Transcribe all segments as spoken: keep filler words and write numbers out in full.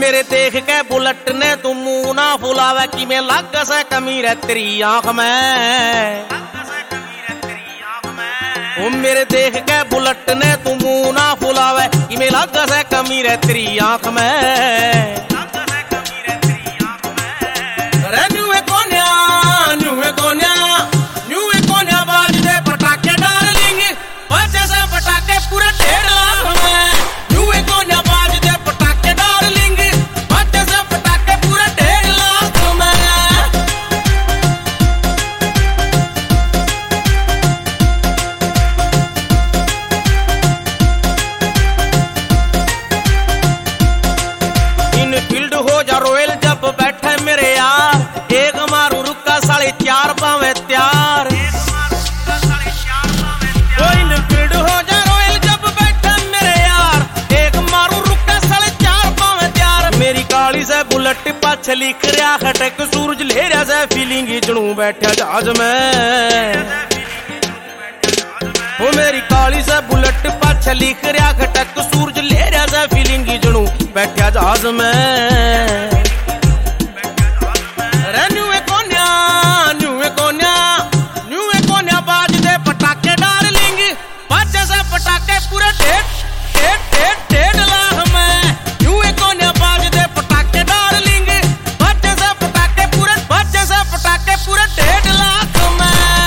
मेरे देख के बुलेट ने तू मुंह ना फुलावे कि मैं लग से कमी रे तेरी आंख में। ओ मेरे देख के बुलेट ने तू मुंह ना फुलावे कि मैं लग से कमी रे तेरी आंख में। फील्ड हो जा रोयल जब बैठे मेरे यार, एक मारू रुका साढ़े चार पावे त्यार। फील्ड हो जा रोयल जब बैठे मेरे यार, एक मारू रुका साढ़े चार पावे त्यार। मेरी काली से बुलेट पाछे लिख रहा खटक सूरज ले रहा से फीलिंग जणू बैठा जहाज में। ओ मेरी काली से बुलेट पाछे लिख रहा खटक सूरज ले रहा से फीलिंग जणू बैठा जहाज में। अरे न्यूए कोन्या न्यूए कोन्या न्यूए कोन्या बाज दे पटाखे डार्लिंग, बाजे से पटाखे पूरे डेढ़ डेढ़ डेढ़ डेढ़ लाख में। न्यूए कोन्या बाज दे पटाखे डार्लिंग, बाजे से पटाखे पूरे बाजे से पटाखे पूरे डेढ़ लाख में।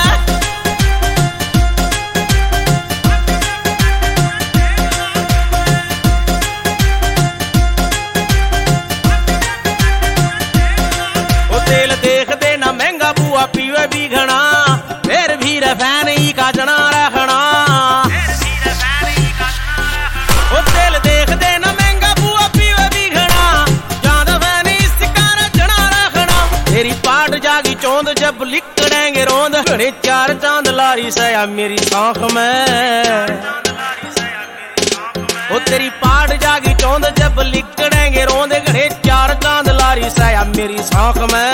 तेल देख देना महंगा बुआ पीवे भी घना, फिर भी रफैन ही का जना रखना। ओ तेल देख देना महंगा बुआ पीवे भी घना, ज्यादा फैन इसका जना रखना। तेरी पाट जागी चौंद जब लिकड़ेंगे रोंद, घने चार चांद लारी सया मेरी आंख में। ओ तेरी पाट जागी चौंद जब लिकड़ेंगे रोंद, घने चार चांद लारी सया मेरी आंख में।